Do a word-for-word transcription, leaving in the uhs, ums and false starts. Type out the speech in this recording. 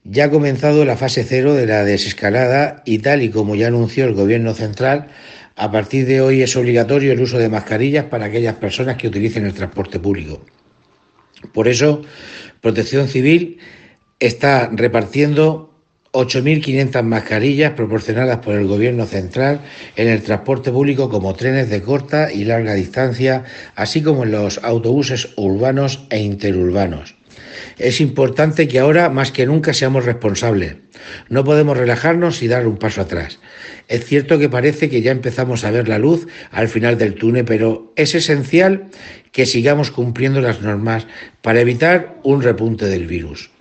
Ya ha comenzado la fase cero de la desescalada y tal y como ya anunció el Gobierno central, a partir de hoy es obligatorio el uso de mascarillas para aquellas personas que utilicen el transporte público. Por eso, Protección Civil está repartiendo ocho mil quinientas mascarillas proporcionadas por el Gobierno central en el transporte público como trenes de corta y larga distancia, así como en los autobuses urbanos e interurbanos. Es importante que ahora más que nunca seamos responsables. No podemos relajarnos y dar un paso atrás. Es cierto que parece que ya empezamos a ver la luz al final del túnel, pero es esencial que sigamos cumpliendo las normas para evitar un repunte del virus.